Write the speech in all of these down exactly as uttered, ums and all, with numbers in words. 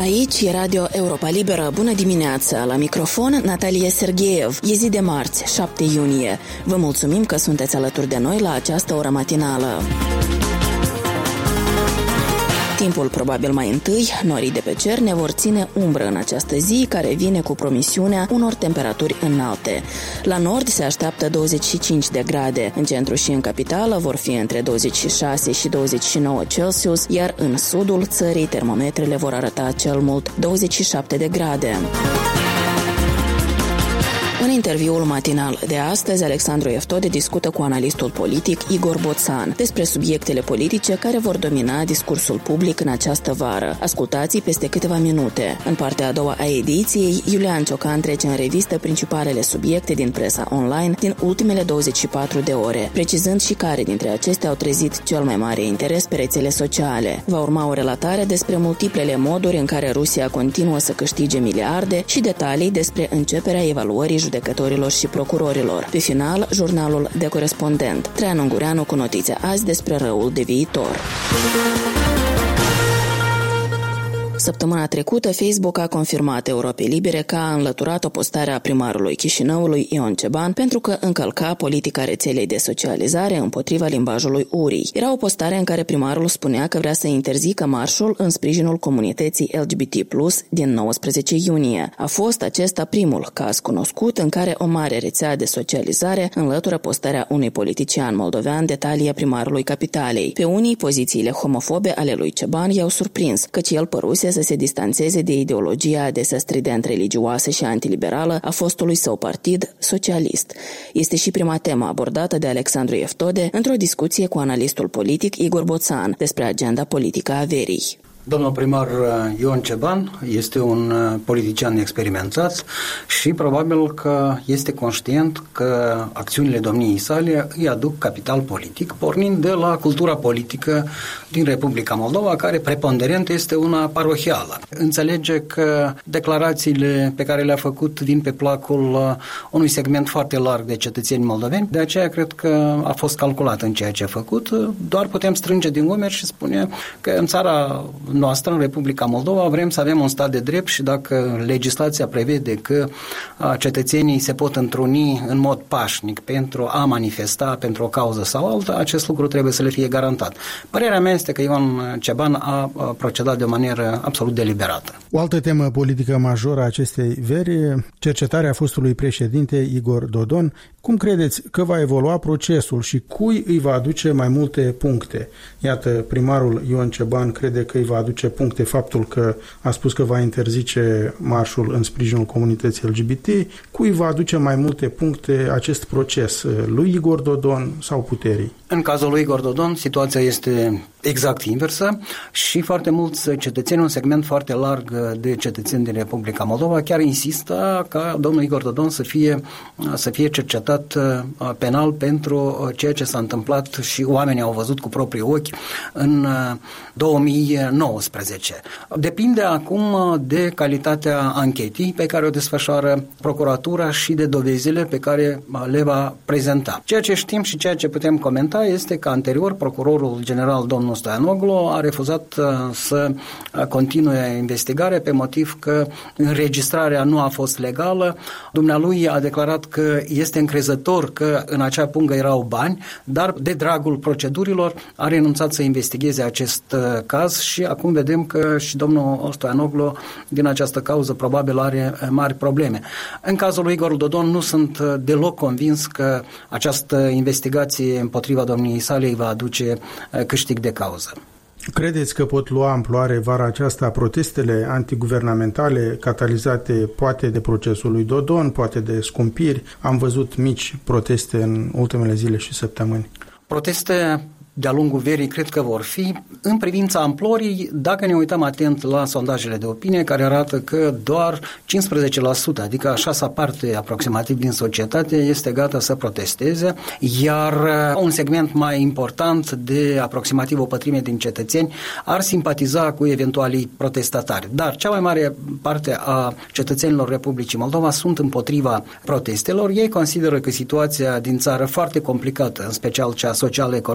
Aici e Radio Europa Liberă. Bună dimineața! La microfon, Natalia Sergeev. E zi de marți, șapte iunie. Vă mulțumim că sunteți alături de noi la această oră matinală. Timpul probabil mai întâi, norii de pe cer ne vor ține umbră în această zi, care vine cu promisiunea unor temperaturi înalte. La nord se așteaptă douăzeci și cinci de grade, în centru și în capitală vor fi între douăzeci și șase și douăzeci și nouă Celsius, iar în sudul țării termometrele vor arăta cel mult douăzeci și șapte de grade. În interviul matinal de astăzi, Alexandru Eftode discută cu analistul politic Igor Boțan despre subiectele politice care vor domina discursul public în această vară. Ascultați peste câteva minute. În partea a doua a ediției, Iulian Ciocan trece în revistă principalele subiecte din presa online din ultimele douăzeci și patru de ore, precizând și care dintre acestea au trezit cel mai mare interes pe rețele sociale. Va urma o relatare despre multiplele moduri în care Rusia continuă să câștige miliarde și detalii despre începerea evaluării judecătorilor și procurorilor. Pe final, jurnalul de corespondent. Traian Ungureanu cu notițe azi despre răul de viitor. Săptămâna trecută, Facebook a confirmat Europei Libere că a înlăturat o postare a primarului Chișinăului Ion Ceban pentru că încălca politica rețelei de socializare împotriva limbajului urii. Era o postare în care primarul spunea că vrea să interzică marșul în sprijinul comunității L G B T plus din nouăsprezece iunie. A fost acesta primul caz cunoscut în care o mare rețea de socializare înlătură postarea unui politician moldovean de talia primarului capitalei. Pe unii, pozițiile homofobe ale lui Ceban i-au surprins, căci el păruse să se distanțeze de ideologia adesea strident religioasă și antiliberală a fostului său partid socialist. Este și prima temă abordată de Alexandru Eftode într-o discuție cu analistul politic Igor Boțan despre agenda politică a verii. Domnul primar Ion Ceban este un politician experimentat și probabil că este conștient că acțiunile domniei sale îi aduc capital politic, pornind de la cultura politică din Republica Moldova, care preponderent este una parohială. Înțelege că declarațiile pe care le-a făcut vin pe placul unui segment foarte larg de cetățeni moldoveni, de aceea cred că a fost calculat în ceea ce a făcut. Doar putem strânge din umeri și spune că în țara noastră, în Republica Moldova, vrem să avem un stat de drept și dacă legislația prevede că cetățenii se pot întruni în mod pașnic pentru a manifesta pentru o cauză sau alta, acest lucru trebuie să le fie garantat. Părerea mea este că Ion Ceban a procedat de o manieră absolut deliberată. O altă temă politică majoră a acestei veri, cercetarea fostului președinte Igor Dodon. Cum credeți că va evolua procesul și cui îi va aduce mai multe puncte? Iată, primarul Ion Ceban crede că îi va aduce puncte faptul că a spus că va interzice marșul în sprijinul comunității L G B T. Cui va aduce mai multe puncte acest proces? Lui Igor Dodon sau puterii? În cazul lui Igor Dodon, situația este exact inversă și foarte mulți cetățeni, un segment foarte larg de cetățeni din Republica Moldova, chiar insistă ca domnul Igor Dodon să fie, să fie cercetat penal pentru ceea ce s-a întâmplat și oamenii au văzut cu proprii ochi în două mii nouăsprezece. Depinde acum de calitatea anchetei pe care o desfășoară procuratura și de dovezile pe care le va prezenta. Ceea ce știm și ceea ce putem comenta este că anterior procurorul general domnul Stoianoglu a refuzat să continue investigarea pe motiv că înregistrarea nu a fost legală. Dumnealui a declarat că este încrezător că în acea pungă erau bani, dar de dragul procedurilor a renunțat să investigheze acest caz și acum vedem că și domnul Stoianoglu din această cauză probabil are mari probleme. În cazul lui Igor Dodon nu sunt deloc convins că această investigație împotriva domniei sale îi va aduce câștig de cauză. Credeți că pot lua amploare vara aceasta protestele antiguvernamentale catalizate poate de procesul lui Dodon, poate de scumpiri? Am văzut mici proteste în ultimele zile și săptămâni. Proteste de-a lungul verii cred că vor fi. În privința amplorii, dacă ne uităm atent la sondajele de opinie care arată că doar cincisprezece la sută, adică a șasea parte aproximativ din societate este gata să protesteze, iar un segment mai important de aproximativ o pătrime din cetățeni ar simpatiza cu eventualii protestatari. Dar cea mai mare parte a cetățenilor Republicii Moldova sunt împotriva protestelor. Ei consideră că situația din țară foarte complicată, în special cea social-economică, se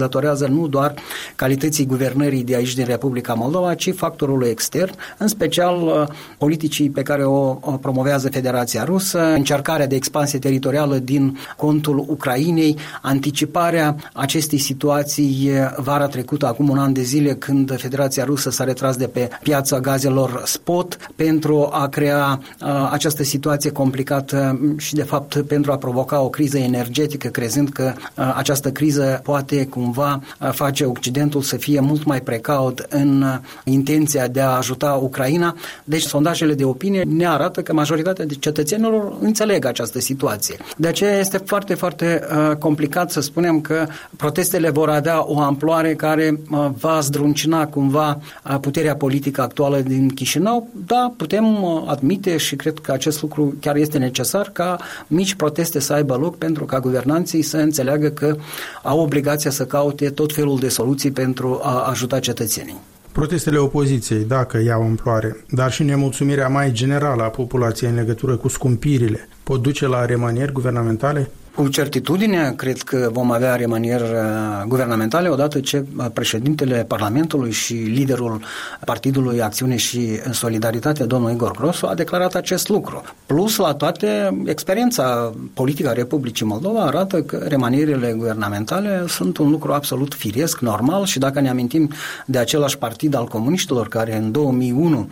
datorează nu doar calității guvernării de aici din Republica Moldova, ci factorului extern, în special politicii pe care o, o promovează Federația Rusă, încercarea de expansie teritorială din contul Ucrainei, anticiparea acestei situații vara trecută, acum un an de zile, când Federația Rusă s-a retras de pe piața gazelor spot pentru a crea uh, această situație complicată și, de fapt, pentru a provoca o criză energetică, crezând că uh, această criză poate cumva uh, face Occidentul să fie mult mai precaut în uh, intenția de a ajuta Ucraina. Deci, sondajele de opinie ne arată că majoritatea de cetățenilor înțeleg această situație. De aceea este foarte, foarte uh, complicat să spunem că protestele vor avea o amploare care uh, va zdruncina cumva uh, puterea politică actuală din Chișinău. Da, putem uh, admite și cred că acest lucru chiar este necesar ca mici proteste să aibă loc pentru ca guvernanții să înțeleagă că au obligația să caute tot felul de soluții pentru a ajuta cetățenii. Protestele opoziției, dacă iau amploare, dar și nemulțumirea mai generală a populației în legătură cu scumpirile, pot duce la remanieri guvernamentale? Cu certitudine, cred că vom avea remanieri guvernamentale odată ce președintele Parlamentului și liderul Partidului Acțiune și Solidaritate, domnul Igor Grosu, a declarat acest lucru. Plus, la toate, experiența politică a Republicii Moldova arată că remanierile guvernamentale sunt un lucru absolut firesc, normal, și dacă ne amintim de același partid al comuniștilor care în două mii unu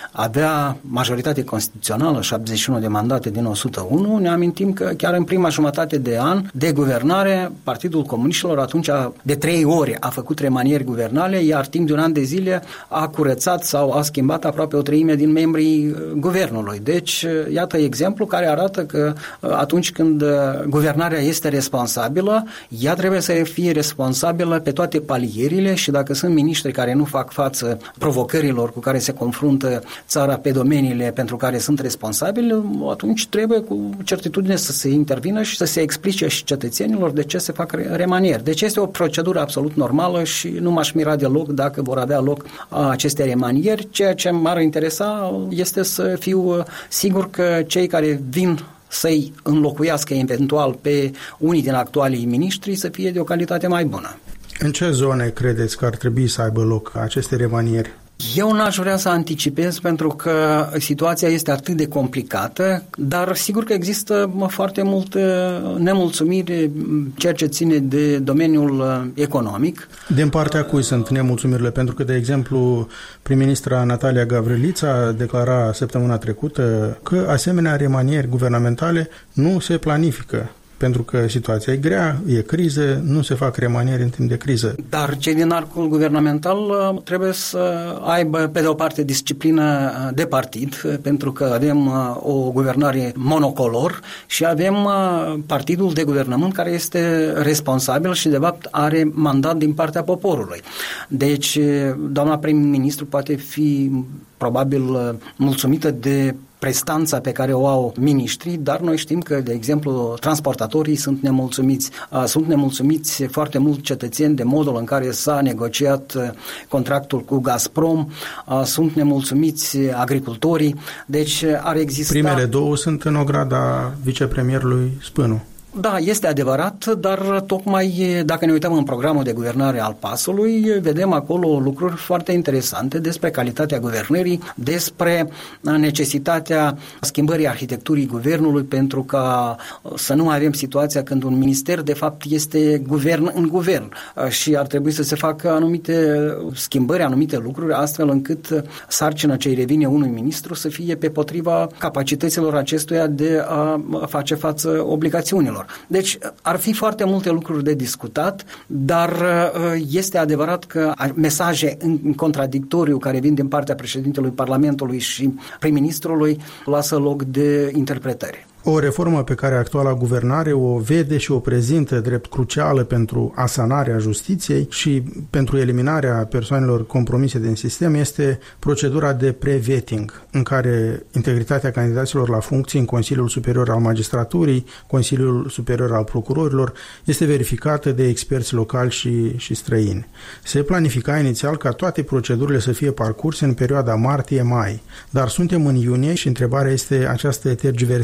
avea majoritate constituțională, șaptezeci și unu de mandate din o sută unu, ne amintim că chiar în prima jumătate de an de guvernare, Partidul Comuniștilor atunci de trei ori a făcut remanieri guvernale, iar timp de un an de zile a curățat sau a schimbat aproape o treime din membrii guvernului. Deci, iată exemplu care arată că atunci când guvernarea este responsabilă, ea trebuie să fie responsabilă pe toate palierile și dacă sunt miniștri care nu fac față provocărilor cu care se confruntă țara pe domeniile pentru care sunt responsabili, atunci trebuie cu certitudine să se intervină și să se explice și cetățenilor de ce se fac remanieri. Deci este o procedură absolut normală și nu m-aș mira deloc dacă vor avea loc aceste remanieri. Ceea ce m-ar interesa este să fiu sigur că cei care vin să-i înlocuiască eventual pe unii din actualii miniștri să fie de o calitate mai bună. În ce zone credeți că ar trebui să aibă loc aceste remanieri? Eu n-aș vrea să anticipez pentru că situația este atât de complicată, dar sigur că există foarte multă nemulțumire ceea ce ține de domeniul economic. Din partea cui sunt nemulțumirile? Pentru că, de exemplu, prim-ministra Natalia Gavrilița declara săptămâna trecută că asemenea remanieri guvernamentale nu se planifică. Pentru că situația e grea, e criză, nu se fac remanieri în timp de criză. Dar cei din arcul guvernamental trebuie să aibă, pe de o parte, disciplină de partid, pentru că avem o guvernare monocolor și avem partidul de guvernământ care este responsabil și, de fapt, are mandat din partea poporului. Deci, doamna prim-ministru poate fi probabil mulțumită de prestanța pe care o au miniștrii, dar noi știm că, de exemplu, transportatorii sunt nemulțumiți. Sunt nemulțumiți foarte mulți cetățeni de modul în care s-a negociat contractul cu Gazprom, sunt nemulțumiți agricultorii, deci ar exista... Primele două sunt în ograda vicepremierului Spânu. Da, este adevărat, dar tocmai dacă ne uităm în programul de guvernare al PAS-ului, vedem acolo lucruri foarte interesante despre calitatea guvernării, despre necesitatea schimbării arhitecturii guvernului pentru ca să nu avem situația când un minister de fapt este guvern în guvern și ar trebui să se facă anumite schimbări, anumite lucruri, astfel încât sarcina ce îi revine unui ministru să fie pe potriva capacităților acestuia de a face față obligațiunilor. Deci ar fi foarte multe lucruri de discutat, dar este adevărat că mesaje în contradictoriu care vin din partea președintelui Parlamentului și prim-ministrului lasă loc de interpretări. O reformă pe care actuala guvernare o vede și o prezintă drept crucială pentru asanarea justiției și pentru eliminarea persoanelor compromise din sistem este procedura de pre-vetting, în care integritatea candidaților la funcții în Consiliul Superior al Magistraturii, Consiliul Superior al Procurorilor, este verificată de experți locali și, și străini. Se planifica inițial ca toate procedurile să fie parcurse în perioada martie-mai, dar suntem în iunie și întrebarea este această tergiversare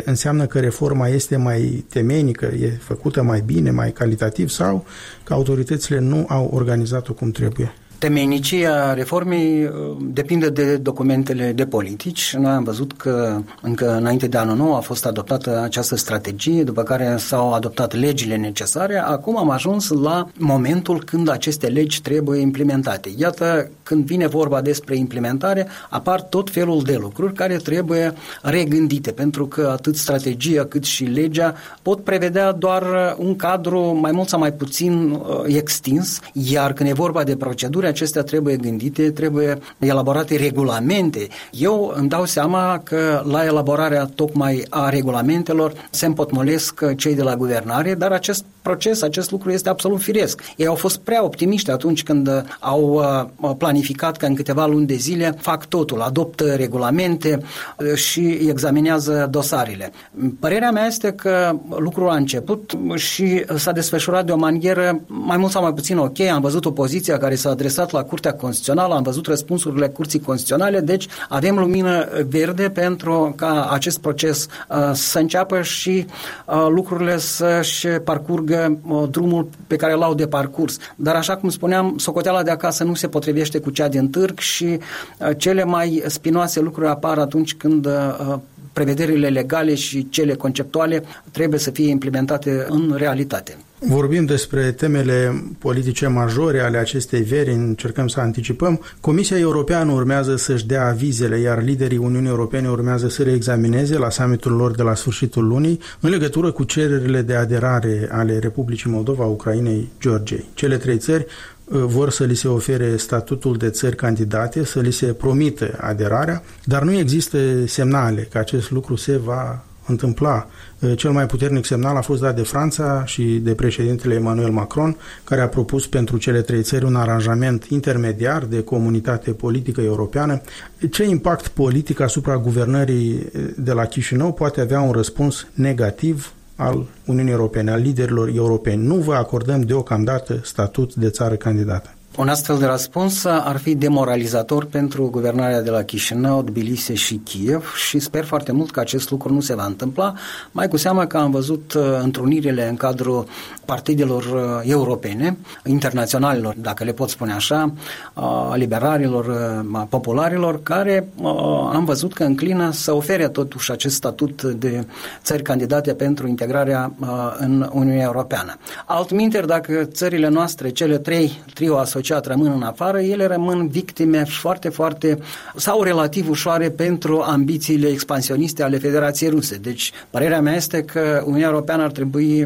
vedere, înseamnă că reforma este mai temeinică, e făcută mai bine, mai calitativ sau că autoritățile nu au organizat-o cum trebuie? Temeinicia reformei depinde de documentele de politici. Noi am văzut că încă înainte de anul nou a fost adoptată această strategie, după care s-au adoptat legile necesare. Acum am ajuns la momentul când aceste legi trebuie implementate. Iată, când vine vorba despre implementare, apar tot felul de lucruri care trebuie regândite, pentru că atât strategia cât și legea pot prevedea doar un cadru mai mult sau mai puțin extins, iar când e vorba de proceduri, acestea trebuie gândite, trebuie elaborate regulamente. Eu îmi dau seama că la elaborarea tocmai a regulamentelor se împotmolesc cei de la guvernare, dar acest proces, acest lucru este absolut firesc. Ei au fost prea optimiști atunci când au planificat că în câteva luni de zile fac totul, adoptă regulamente și examinează dosarele. Părerea mea este că lucrul a început și s-a desfășurat de o manieră mai mult sau mai puțin ok. Am văzut opoziția care s-a adresat la Curtea Constituțională, am văzut răspunsurile Curții Constituționale, deci avem lumină verde pentru ca acest proces uh, să înceapă și uh, lucrurile să-și parcurgă uh, drumul pe care l-au de parcurs. Dar așa cum spuneam, socoteala de acasă nu se potrivește cu cea din târg și uh, cele mai spinoase lucruri apar atunci când uh, prevederile legale și cele conceptuale trebuie să fie implementate în realitate. Vorbim despre temele politice majore ale acestei veri, încercăm să anticipăm. Comisia Europeană urmează să-și dea avizele, iar liderii Uniunii Europene urmează să le examineze la summitul lor de la sfârșitul lunii în legătură cu cererile de aderare ale Republicii Moldova, Ucrainei, Georgiei. Cele trei țări vor să li se ofere statutul de țări candidate, să li se promită aderarea, dar nu există semnale că acest lucru se va întâmpla. Cel mai puternic semnal a fost dat de Franța și de președintele Emmanuel Macron, care a propus pentru cele trei țări un aranjament intermediar de comunitate politică europeană. Ce impact politic asupra guvernării de la Chișinău poate avea un răspuns negativ al Uniunii Europene, al liderilor europeni? Nu vă acordăm deocamdată statut de țară candidată. Un astfel de răspuns ar fi demoralizator pentru guvernarea de la Chișinău, Tbilisi și Kiev și sper foarte mult că acest lucru nu se va întâmpla, mai cu seamă că am văzut întrunirile în cadrul partidelor europene, internaționalilor, dacă le pot spune așa, a liberalilor, a popularilor, care am văzut că înclină să ofere totuși acest statut de țări candidate pentru integrarea în Uniunea Europeană. Altminteri, dacă țările noastre, cele trei, trio asociat rămân în afară, ele rămân victime foarte, foarte sau relativ ușoare pentru ambițiile expansioniste ale Federației Ruse. Deci, părerea mea este că Uniunea Europeană ar trebui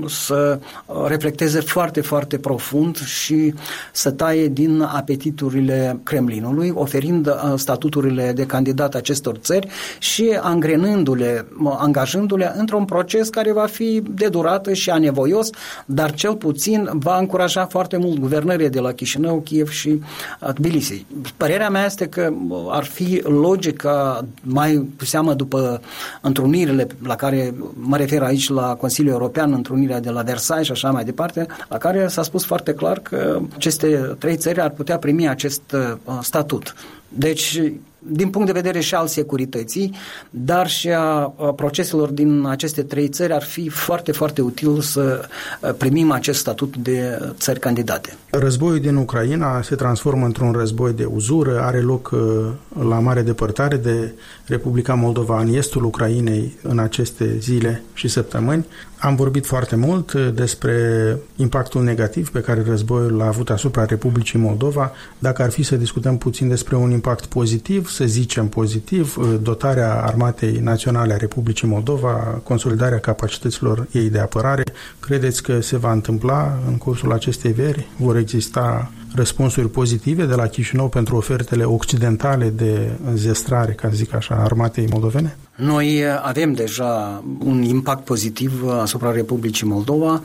să reflecteze foarte, foarte profund și să taie din apetiturile Kremlinului, oferind statuturile de candidat acestor țări și angrenându-le, angajându-le într-un proces care va fi de durată și anevoios, dar cel puțin va încuraja foarte mult guvernările de la Chișinău, Kiev și Tbilisi. Părerea mea este că ar fi logica, mai cu seamă după întrunirile la care mă refer aici la Consiliul European, întrunirea de la Versailles și așa mai departe, la care s-a spus foarte clar că aceste trei țări ar putea primi acest statut. Deci, din punct de vedere și al securității, dar și a proceselor din aceste trei țări, ar fi foarte, foarte util să primim acest statut de țări candidate. Războiul din Ucraina se transformă într-un război de uzură, are loc la mare depărtare de Republica Moldova, în estul Ucrainei, în aceste zile și săptămâni. Am vorbit foarte mult despre impactul negativ pe care războiul l-a avut asupra Republicii Moldova. Dacă ar fi să discutăm puțin despre un impact pozitiv, să zicem pozitiv, dotarea Armatei Naționale a Republicii Moldova, consolidarea capacităților ei de apărare, credeți că se va întâmpla în cursul acestei veri? Vor exista răspunsuri pozitive de la Chișinău pentru ofertele occidentale de înzestrare, ca să zic așa, armatei moldovene? Noi avem deja un impact pozitiv asupra Republicii Moldova,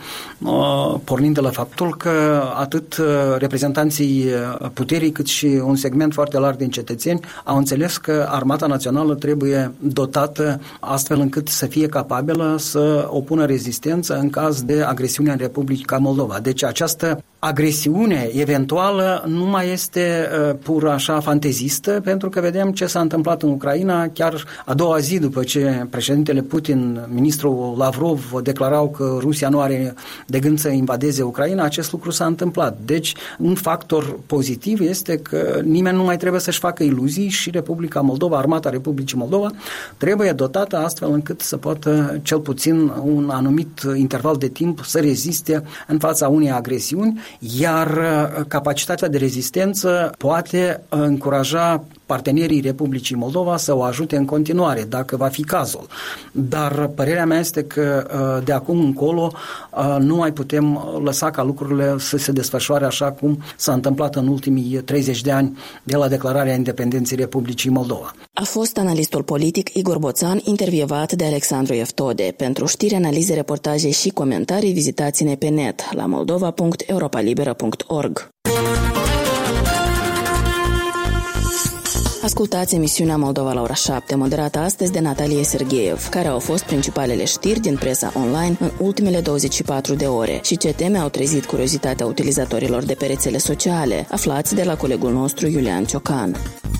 pornind de la faptul că atât reprezentanții puterii cât și un segment foarte larg din cetățeni au înțeles că Armata Națională trebuie dotată astfel încât să fie capabilă să opună rezistență în caz de agresiune în Republica Moldova. Deci această agresiune eventuală nu mai este uh, pur așa fantezistă, pentru că vedem ce s-a întâmplat în Ucraina chiar a doua zi după ce președintele Putin, ministrul Lavrov declarau că Rusia nu are de gând să invadeze Ucraina, acest lucru s-a întâmplat. Deci, un factor pozitiv este că nimeni nu mai trebuie să-și facă iluzii și Republica Moldova, Armata Republicii Moldova, trebuie dotată astfel încât să poată cel puțin un anumit interval de timp să reziste în fața unei agresiuni, iar capacitatea de rezistență poate încuraja partenerii Republicii Moldova să o ajute în continuare, dacă va fi cazul. Dar părerea mea este că de acum încolo nu mai putem lăsa ca lucrurile să se desfășoare așa cum s-a întâmplat în ultimii treizeci de ani de la declararea independenței Republicii Moldova. A fost analistul politic Igor Boțan, intervievat de Alexandru Eftode. Pentru știri, analize, reportaje și comentarii, vizitați-ne pe net la moldova punct europa liberă punct org. Ascultați emisiunea Moldova la ora șapte, moderată astăzi de Natalie Sergeev, care au fost principalele știri din presa online în ultimele douăzeci și patru de ore și ce teme au trezit curiozitatea utilizatorilor de pe rețele sociale. Aflați de la colegul nostru Iulian Ciocan.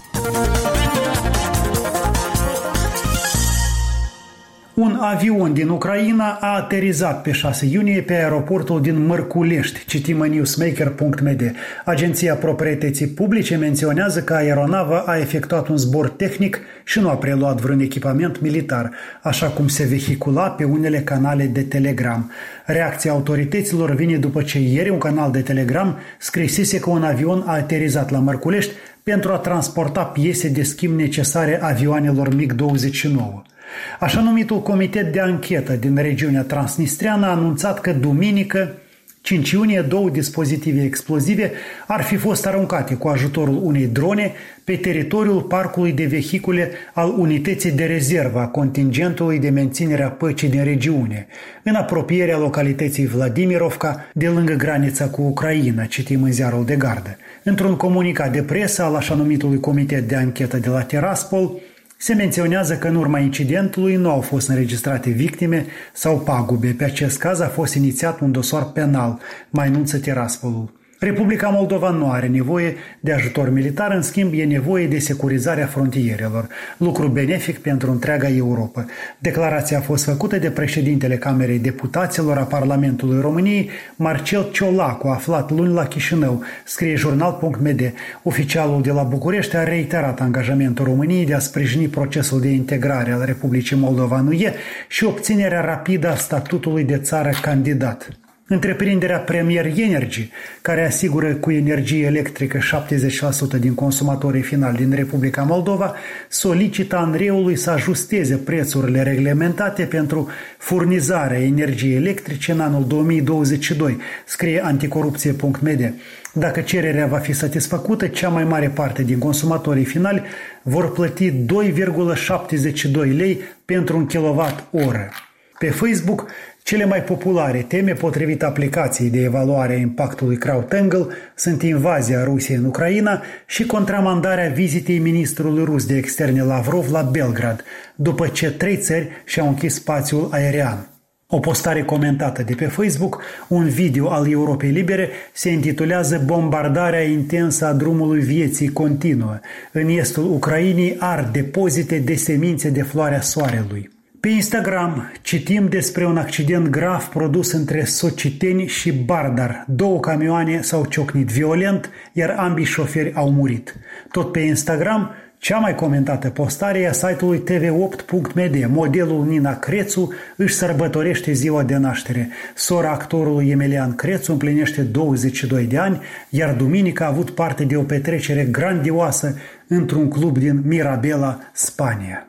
Un avion din Ucraina a aterizat pe șase iunie pe aeroportul din Mărculești, citim în newsmaker punct m d. Agenția Proprietății Publice menționează că aeronava a efectuat un zbor tehnic și nu a preluat vreun echipament militar, așa cum se vehicula pe unele canale de Telegram. Reacția autorităților vine după ce ieri un canal de Telegram scrisese că un avion a aterizat la Mărculești pentru a transporta piese de schimb necesare avioanelor MiG douăzeci și nouă. Așa numitul Comitet de Anchetă din regiunea Transnistreană a anunțat că duminică, cinci iunie, două dispozitive explozive ar fi fost aruncate cu ajutorul unei drone pe teritoriul parcului de vehicule al unității de rezervă a contingentului de menținere a păcii din regiune, în apropierea localității Vladimirovka, de lângă granița cu Ucraina, citim în ziarul de gardă. Într-un comunicat de presă al așa numitului Comitet de Anchetă de la Tiraspol, se menționează că în urma incidentului nu au fost înregistrate victime sau pagube. Pe acest caz a fost inițiat un dosar penal, mai anunță Tiraspolul. Republica Moldova nu are nevoie de ajutor militar, în schimb e nevoie de securizarea frontierelor, lucru benefic pentru întreaga Europa. Declarația a fost făcută de președintele Camerei Deputaților a Parlamentului României, Marcel Ciolacu, aflat luni la Chișinău, scrie jurnal punct m d. Oficialul de la București a reiterat angajamentul României de a sprijini procesul de integrare al Republicii Moldova în U E și obținerea rapidă a statutului de țară candidat. Întreprinderea Premier Energy, care asigură cu energie electrică șaptezeci la sută din consumatorii finali din Republica Moldova, solicită ANRE-ului să ajusteze prețurile reglementate pentru furnizarea energiei electrice în anul două mii douăzeci și doi, scrie anticorupție punct m d. Dacă cererea va fi satisfăcută, cea mai mare parte din consumatorii finali vor plăti doi virgulă șaptezeci și doi lei pentru un kilowatt-oră. Pe Facebook, cele mai populare teme potrivit aplicației de evaluare a impactului CrowdTangle sunt invazia Rusiei în Ucraina și contramandarea vizitei ministrului rus de externe Lavrov la Belgrad, după ce trei țări și-au închis spațiul aerian. O postare comentată de pe Facebook, un video al Europei Libere, se intitulează "Bombardarea intensă a drumului vieții continuă. În estul Ucrainei ard depozite de semințe de floarea soarelui". Pe Instagram citim despre un accident grav produs între Sociteni și Bardar. Două camioane s-au ciocnit violent, iar ambii șoferi au murit. Tot pe Instagram, cea mai comentată postare e a site-ului t v opt punct m d. Modelul Nina Crețu își sărbătorește ziua de naștere. Sora actorului Emilian Crețu împlinește douăzeci și doi de ani, iar duminică a avut parte de o petrecere grandioasă într-un club din Mirabela, Spania.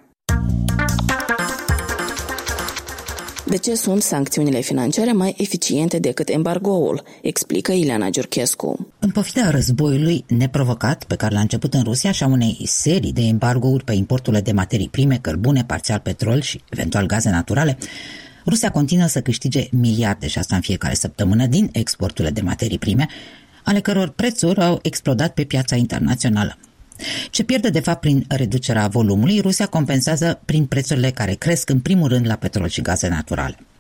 De ce sunt sancțiunile financiare mai eficiente decât embargoul? Explică Ileana Giurchescu. În pofida războiului neprovocat pe care l-a început în Rusia și a unei serii de embargouri pe importurile de materii prime, cărbune, parțial petrol și eventual gaze naturale, Rusia continuă să câștige miliarde, și asta în fiecare săptămână, din exporturile de materii prime, ale căror prețuri au explodat pe piața internațională. Ce pierde de fapt prin reducerea volumului, Rusia compensează prin prețurile care cresc în primul rând la petrol și gaze naturale.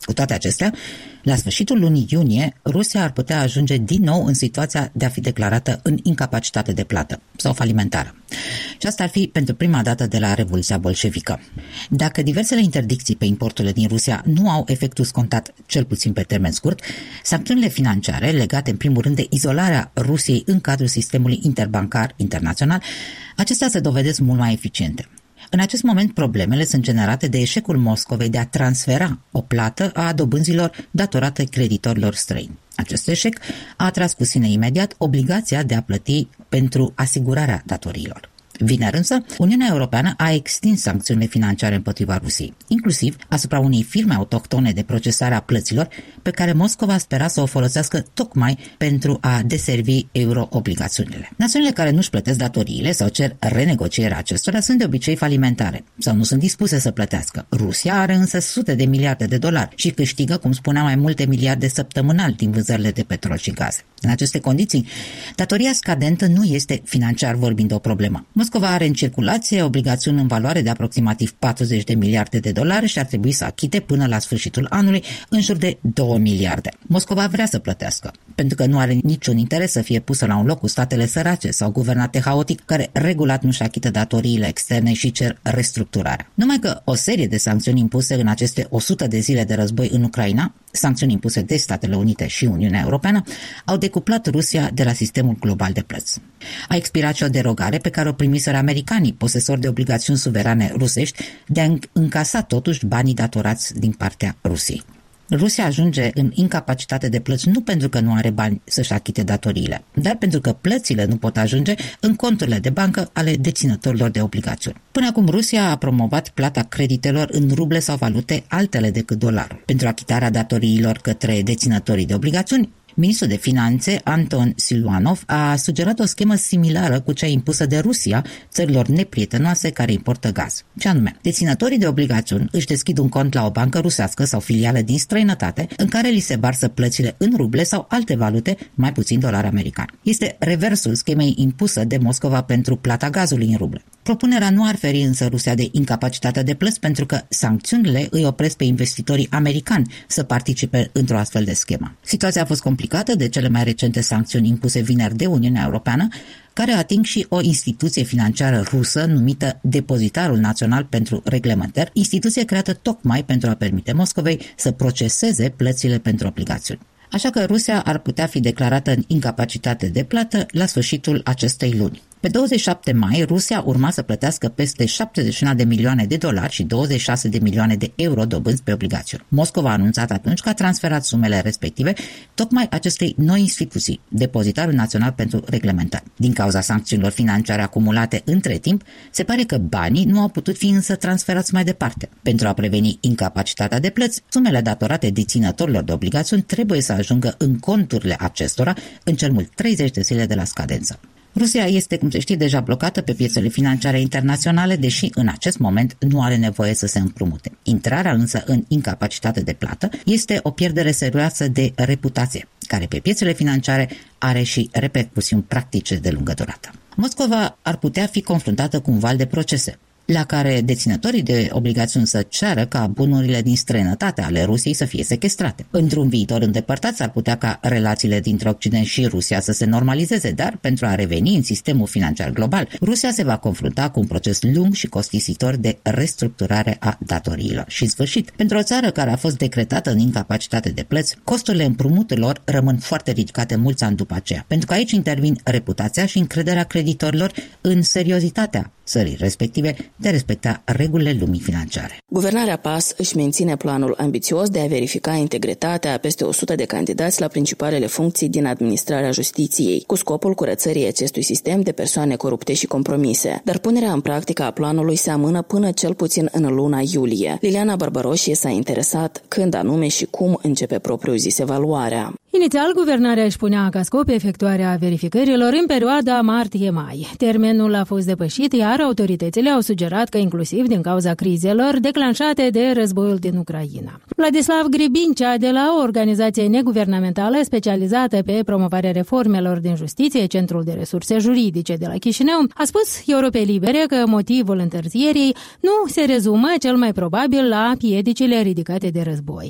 Cu toate acestea, la sfârșitul lunii iunie, Rusia ar putea ajunge din nou în situația de a fi declarată în incapacitate de plată sau falimentară. Și asta ar fi pentru prima dată de la Revoluția Bolșevică. Dacă diversele interdicții pe importurile din Rusia nu au efectul scontat, cel puțin pe termen scurt, sancțiunile financiare legate în primul rând de izolarea Rusiei în cadrul sistemului interbancar internațional, acestea se dovedesc mult mai eficiente. În acest moment, problemele sunt generate de eșecul Moscovei de a transfera o plată a dobânzilor datorate creditorilor străini. Acest eșec a atras cu sine imediat obligația de a plăti pentru asigurarea datoriilor. Vineri însă, Uniunea Europeană a extins sancțiunile financiare împotriva Rusiei, inclusiv asupra unei firme autohtone de procesare a plăților, pe care Moscova spera să o folosească tocmai pentru a deservi euroobligațiunile. Națiunile care nu-și plătesc datoriile sau cer renegocierea acestora sunt de obicei falimentare sau nu sunt dispuse să plătească. Rusia are însă sute de miliarde de dolari și câștigă, cum spuneam, mai multe miliarde săptămânal din vânzările de petrol și gaze. În aceste condiții, datoria scadentă nu este, financiar vorbind, o problemă. Moscova are în circulație obligațiuni în valoare de aproximativ patruzeci de miliarde de dolari și ar trebui să achite până la sfârșitul anului în jur de două miliarde. Moscova vrea să plătească, pentru că nu are niciun interes să fie pusă la un loc cu statele sărace sau guvernate haotic, care regulat nu-și achită datoriile externe și cer restructurarea. Numai că o serie de sancțiuni impuse în aceste o sută de zile de război în Ucraina, sancțiuni impuse de Statele Unite și Uniunea Europeană, au decuplat Rusia de la sistemul global de plăți. A expirat și o derogare pe care o primiseră americanii, posesori de obligațiuni suverane rusești, de a încasa totuși banii datorați din partea Rusiei. Rusia ajunge în incapacitate de plăți nu pentru că nu are bani să-și achite datoriile, dar pentru că plățile nu pot ajunge în conturile de bancă ale deținătorilor de obligațiuni. Până acum, Rusia a promovat plata creditelor în ruble sau valute altele decât dolarul. Pentru achitarea datoriilor către deținătorii de obligațiuni, Ministrul de Finanțe, Anton Siluanov, a sugerat o schemă similară cu cea impusă de Rusia țărilor neprietenoase care importă gaz. Ce anume, deținătorii de obligațiuni își deschid un cont la o bancă rusească sau filială din străinătate în care li se varsă plățile în ruble sau alte valute, mai puțin dolari americani. Este reversul schemei impusă de Moscova pentru plata gazului în ruble. Propunerea nu ar feri însă Rusia de incapacitatea de plăți pentru că sancțiunile îi opresc pe investitorii americani să participe într-o astfel de schemă. Situația a fost complicată de cele mai recente sancțiuni impuse vineri de Uniunea Europeană, care ating și o instituție financiară rusă numită Depozitarul Național pentru Reglementări, instituție creată tocmai pentru a permite Moscovei să proceseze plățile pentru obligațiuni. Așa că Rusia ar putea fi declarată în incapacitate de plată la sfârșitul acestei luni. Pe douăzeci și șapte mai, Rusia urma să plătească peste șaptezeci și unu de milioane de dolari și douăzeci și șase de milioane de euro dobânzi pe obligațiuni. Moscova a anunțat atunci că a transferat sumele respective tocmai acestei noi instituții, Depozitarul Național pentru Reglementări. Din cauza sancțiunilor financiare acumulate între timp, se pare că banii nu au putut fi însă transferați mai departe. Pentru a preveni incapacitatea de plăți, sumele datorate deținătorilor de obligațiuni trebuie să ajungă în conturile acestora în cel mult treizeci de zile de la scadență. Rusia este, cum se știe, deja blocată pe piețele financiare internaționale, deși în acest moment nu are nevoie să se împrumute. Intrarea însă în incapacitate de plată este o pierdere serioasă de reputație, care pe piețele financiare are și repercusiuni practice de lungă durată. Moscova ar putea fi confruntată cu un val de procese, la care deținătorii de obligațiuni să ceară ca bunurile din străinătate ale Rusiei să fie sechestrate. Într-un viitor îndepărtat s-ar putea ca relațiile dintre Occident și Rusia să se normalizeze, dar pentru a reveni în sistemul financiar global, Rusia se va confrunta cu un proces lung și costisitor de restructurare a datoriilor. Și în sfârșit, pentru o țară care a fost decretată în incapacitate de plăți, costurile împrumuturilor rămân foarte ridicate mulți ani după aceea, pentru că aici intervin reputația și încrederea creditorilor în seriozitatea țării respective de a respecta regulile lumii financiare. Guvernarea P A S își menține planul ambițios de a verifica integritatea a peste o sută de candidați la principalele funcții din administrarea justiției, cu scopul curățării acestui sistem de persoane corupte și compromise. Dar punerea în practică a planului se amână până cel puțin în luna iulie. Liliana Barbaroșie s-a interesat când anume și cum începe propriu-zis evaluarea. Inițial, guvernarea își punea ca scop efectuarea verificărilor în perioada martie-mai. Termenul a fost depășit, iar autoritățile au sugerat că inclusiv din cauza crizelor declanșate de războiul din Ucraina. Vladislav Gribincea, de la o organizație neguvernamentală specializată pe promovarea reformelor din justiție, Centrul de Resurse Juridice de la Chișinău, a spus Europei Libere că motivul întârzierii nu se rezumă cel mai probabil la piedicile ridicate de război.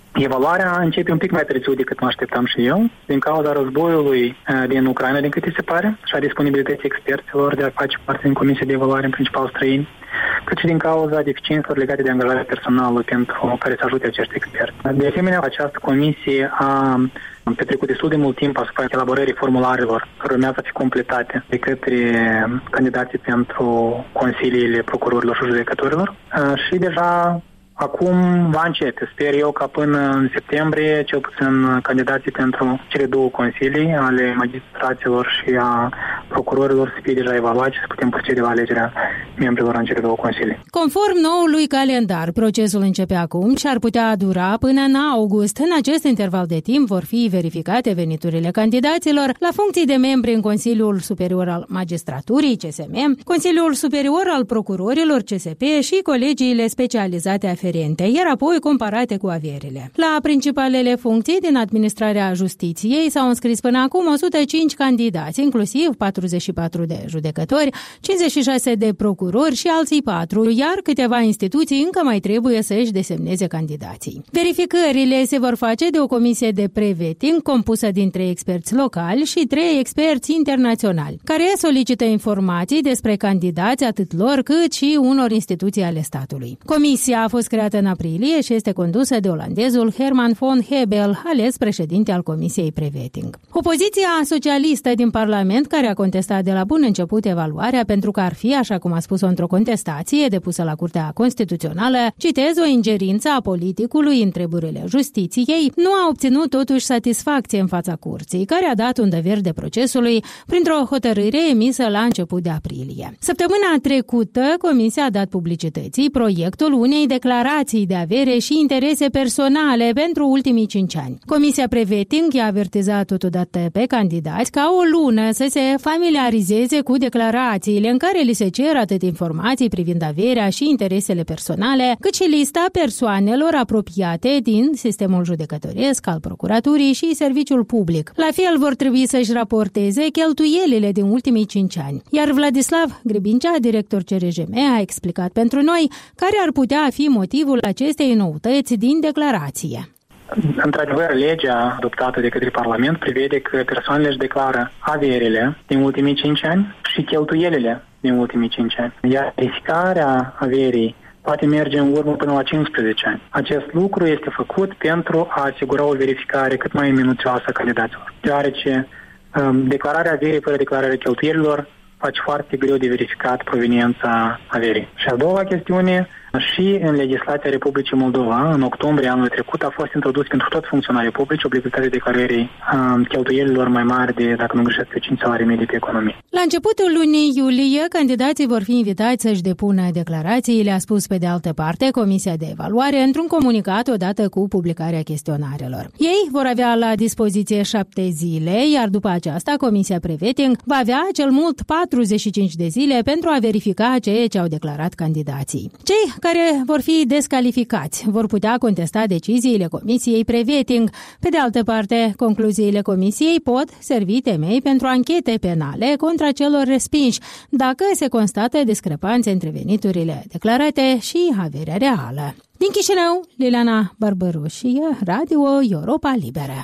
Evaluarea începe un pic mai târziu decât mă așteptam și eu, din cauza războiului din Ucraina, din câte se pare, și a disponibilității experților de a face parte din comisia de evaluare, în principal străini, cât și din cauza deficiențelor legate de angajare personală pentru care să ajute acești experți. De asemenea, această comisie a petrecut destul de mult timp asupra elaborării formularelor care urmează să fie completate de către candidații pentru consiliile procurorilor și judecătorilor și deja acum va începe. Sper eu ca până în septembrie, cel puțin candidații pentru cele două consilii ale magistraților și a procurorilor să fie deja evaluați și să putem procede la alegerea membrilor în cele două consilii. Conform noului calendar, procesul începe acum și ar putea dura până în august. În acest interval de timp vor fi verificate veniturile candidaților la funcții de membri în Consiliul Superior al Magistraturii, C S M, Consiliul Superior al Procurorilor, C S P și colegiile specializate aferente, iar apoi comparate cu averile. La principalele funcții din administrarea justiției s-au înscris până acum o sută cinci candidați, inclusiv patruzeci și patru de judecători, cincizeci și șase de procurori și alții patru, iar câteva instituții încă mai trebuie să își desemneze candidații. Verificările se vor face de o comisie de pre-vetting compusă din trei experți locali și trei experți internaționali, care solicită informații despre candidați atât lor cât și unor instituții ale statului. Comisia a fost creată în aprilie și este condusă de olandezul Herman von Hebel, ales președinte al Comisiei Pre-Vetting. Opoziția socialistă din Parlament, care a contestat de la bun început evaluarea pentru că ar fi, așa cum a spus-o într-o contestație depusă la Curtea Constituțională, citez, o ingerință a politicului în treburile justiției, nu a obținut totuși satisfacție în fața curții, care a dat undă verde procesului printr-o hotărâre emisă la început de aprilie. Săptămâna trecută, Comisia a dat publicității proiectul unei declarații de avere și interese personale pentru ultimii cinci ani. Comisia Pre-Vetting i-a avertizat totodată pe candidați ca o lună să se familiarizeze cu declarațiile în care li se cer atât informații privind averea și interesele personale, cât și lista persoanelor apropiate din sistemul judecătoresc, al procuraturii și serviciul public. La fel vor trebui să-și raporteze cheltuielile din ultimii cinci ani. Iar Vladislav Gribincea, director C R J M, a explicat pentru noi care ar putea fi motivul acestei noutăți din declarație. Într-adevăr, legea adoptată de către Parlament prevede că persoanele își declară averile din ultimii cinci ani și cheltuielile din ultimii cinci ani. Iar verificarea averii poate merge în urmă până la cincisprezece ani. Acest lucru este făcut pentru a asigura o verificare cât mai minuțioasă a candidaților, deoarece um, declararea averii fără declararea cheltuielilor face foarte greu de verificat proveniența averii. Și a doua chestiune, și în legislația Republicii Moldova, în octombrie anul trecut, a fost introdus pentru toți funcționarii publici obligativitatea declarării um, cheltuielilor mai mari de, dacă nu greșesc, cinci salarii medii pe economie. La începutul lunii iulie, candidații vor fi invitați să-și depună declarațiile, a spus pe de altă parte Comisia de Evaluare într-un comunicat odată cu publicarea chestionarelor. Ei vor avea la dispoziție șapte zile, iar după aceasta Comisia Pre-Vetting va avea cel mult patruzeci și cinci de zile pentru a verifica ceea ce au declarat candidații. Cei care vor fi descalificați vor putea contesta deciziile Comisiei Pre-Vetting. Pe de altă parte, concluziile Comisiei pot servi temei pentru anchete penale contra celor respinși, dacă se constată discrepanțe între veniturile declarate și averea reală. Din Chișinău, Liliana Barbărușie, Radio Europa Liberă.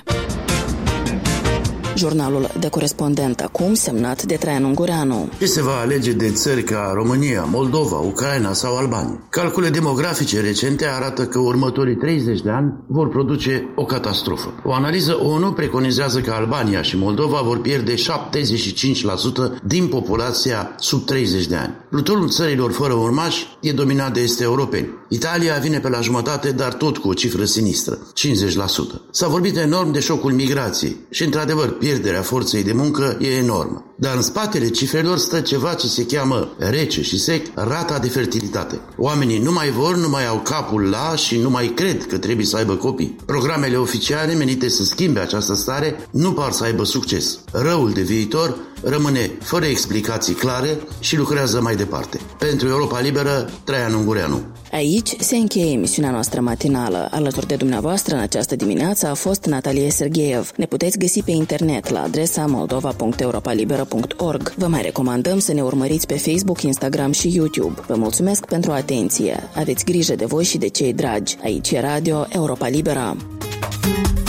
Jurnalul de corespondent acum, semnat de Traian Ungureanu. Ce se va alege de țări ca România, Moldova, Ucraina sau Albania? Calcule demografice recente arată că următorii treizeci de ani vor produce o catastrofă. O analiză ONU preconizează că Albania și Moldova vor pierde șaptezeci și cinci la sută din populația sub treizeci de ani. Plutonul țărilor fără urmași e dominat de est europeni. Italia vine pe la jumătate, dar tot cu o cifră sinistră, cincizeci la sută. S-a vorbit enorm de șocul migrației și, într-adevăr, pierderea forței de muncă e enormă. Dar în spatele cifrelor stă ceva ce se cheamă, rece și sec, rata de fertilitate. Oamenii nu mai vor, nu mai au capul la și nu mai cred că trebuie să aibă copii. Programele oficiale menite să schimbe această stare nu par să aibă succes. Răul de viitor rămâne fără explicații clare și lucrează mai departe. Pentru Europa Liberă, Traian Ungureanu. Aici se încheie emisiunea noastră matinală. Alături de dumneavoastră în această dimineață a fost Natalie Sergeev. Ne puteți găsi pe internet la adresa moldova punct europalibera punct org. Vă mai recomandăm să ne urmăriți pe Facebook, Instagram și YouTube. Vă mulțumesc pentru atenție. Aveți grijă de voi și de cei dragi. Aici e Radio Europa Libera.